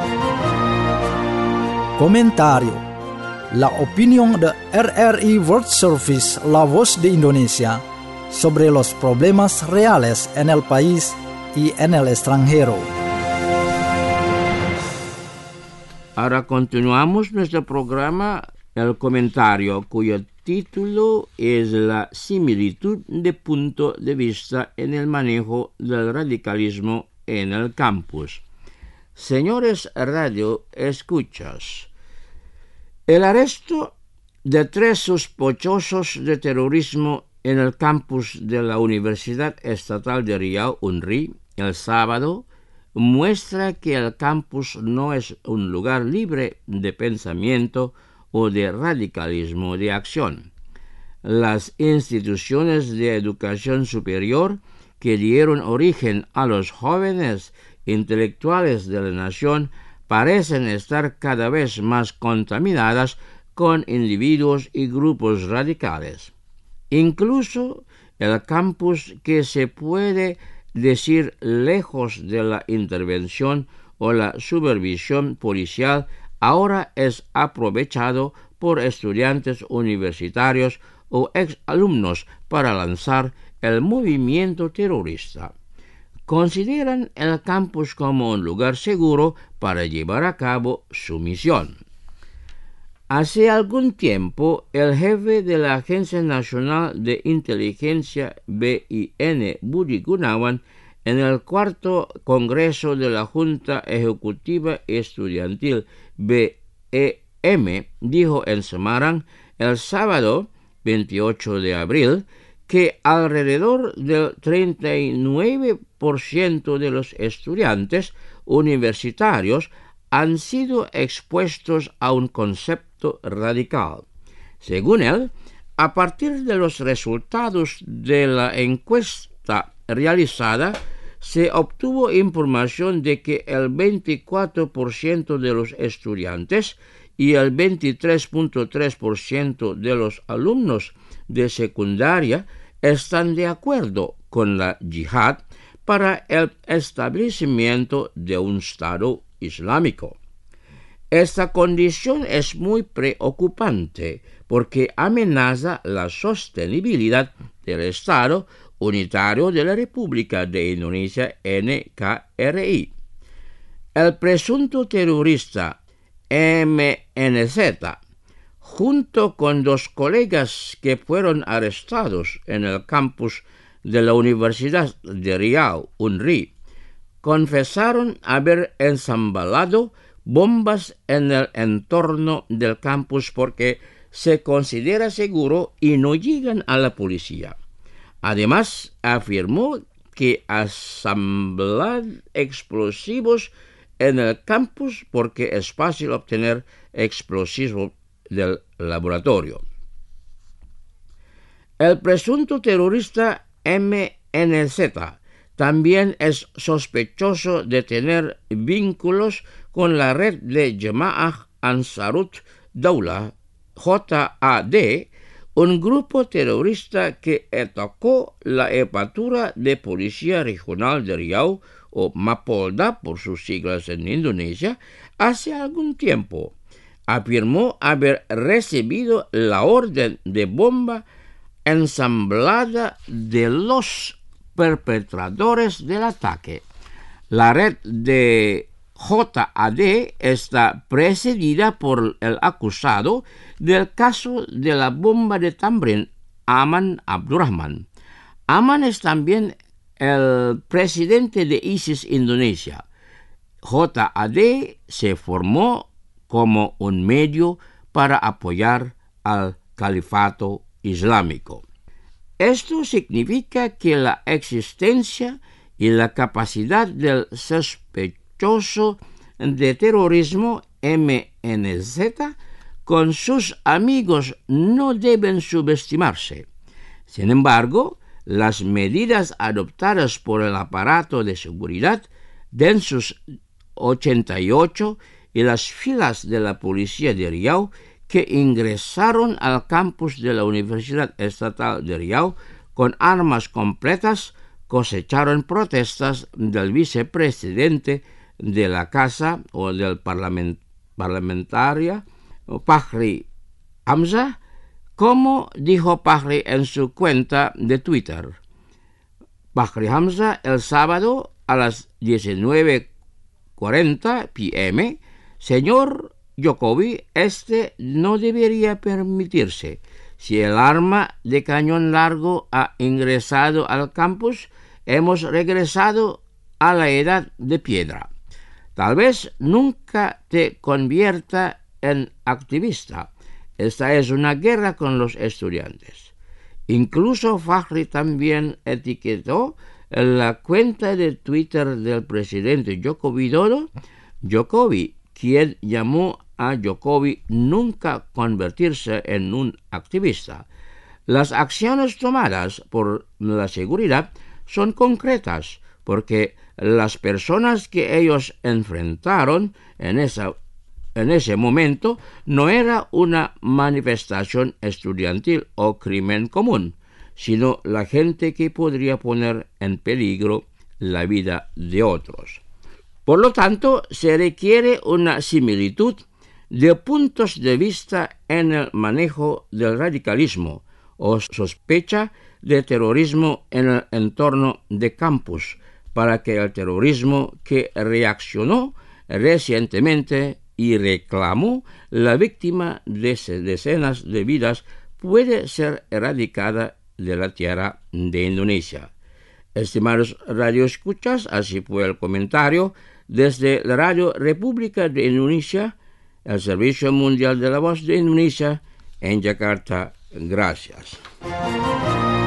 Comentario. La opinión de RRI World Service, la voz de Indonesia, sobre los problemas reales en el país y en el extranjero. Ahora continuamos nuestro programa, el comentario, cuyo título es La similitud de punto de vista en el manejo del radicalismo en el campus. Señores radio escuchas, el arresto de 3 sospechosos de terrorismo en el campus de la Universidad Estatal de Riau, UNRI, el sábado, muestra que el campus no es un lugar libre de pensamiento o de radicalismo de acción. Las instituciones de educación superior que dieron origen a los jóvenes intelectuales de la nación parecen estar cada vez más contaminadas con individuos y grupos radicales. Incluso el campus, que se puede decir lejos de la intervención o la supervisión policial, ahora es aprovechado por estudiantes universitarios o exalumnos para lanzar el movimiento terrorista. Consideran el campus como un lugar seguro para llevar a cabo su misión. Hace algún tiempo, el jefe de la Agencia Nacional de Inteligencia BIN, Budi Gunawan, en el 4º Congreso de la Junta Ejecutiva Estudiantil BEM, dijo en Semarang el sábado 28 de abril que alrededor del 39% de los estudiantes universitarios han sido expuestos a un concepto radical. Según él, a partir de los resultados de la encuesta realizada, se obtuvo información de que el 24% de los estudiantes y el 23.3% de los alumnos de secundaria están de acuerdo con la yihad para el establecimiento de un Estado Islámico. Esta condición es muy preocupante porque amenaza la sostenibilidad del Estado Unitario de la República de Indonesia, NKRI. El presunto terrorista MNZ, junto con 2 colegas que fueron arrestados en el campus de la Universidad de Riau, UNRI, confesaron haber ensamblado bombas en el entorno del campus porque se considera seguro y no llegan a la policía. Además, afirmó que ensamblan explosivos en el campus porque es fácil obtener explosivos del laboratorio. El presunto terrorista MNZ también es sospechoso de tener vínculos con la red de Jemaah Ansarut Daulah, JAD, un grupo terrorista que atacó la jefatura de Policía Regional de Riau, o Mapolda por sus siglas en Indonesia, hace algún tiempo. Afirmó haber recibido la orden de bomba ensamblada de los perpetradores del ataque. La red de JAD está precedida por el acusado del caso de la bomba de Tamrin, Aman Abdurrahman. Aman es también el presidente de ISIS Indonesia. JAD se formó como un medio para apoyar al califato islámico. Esto significa que la existencia y la capacidad del sospechoso de terrorismo MNZ con sus amigos no deben subestimarse. Sin embargo, las medidas adoptadas por el aparato de seguridad Densus 88 y las filas de la policía de Riau que ingresaron al campus de la Universidad Estatal de Riau con armas completas cosecharon protestas del vicepresidente de la casa o del parlamentaria Fahri Hamzah, como dijo Fahri en su cuenta de Twitter. Fahri Hamzah el sábado a las 19:40 p.m. Señor Jokowi, no debería permitirse. Si el arma de cañón largo ha ingresado al campus, hemos regresado a la edad de piedra. Tal vez nunca te convierta en activista. Esta es una guerra con los estudiantes. Incluso Fahri también etiquetó en la cuenta de Twitter del presidente Joko Widodo, quien llamó a Jokowi nunca convertirse en un activista. Las acciones tomadas por la seguridad son concretas, porque las personas que ellos enfrentaron en ese momento no era una manifestación estudiantil o crimen común, sino la gente que podría poner en peligro la vida de otros. Por lo tanto, se requiere una similitud de puntos de vista en el manejo del radicalismo o sospecha de terrorismo en el entorno de campus, para que el terrorismo que reaccionó recientemente y reclamó la víctima de decenas de vidas puede ser erradicada de la tierra de Indonesia. Estimados radioescuchas, así fue el comentario desde la Radio República de Indonesia, el Servicio Mundial de la Voz de Indonesia, en Yakarta. Gracias.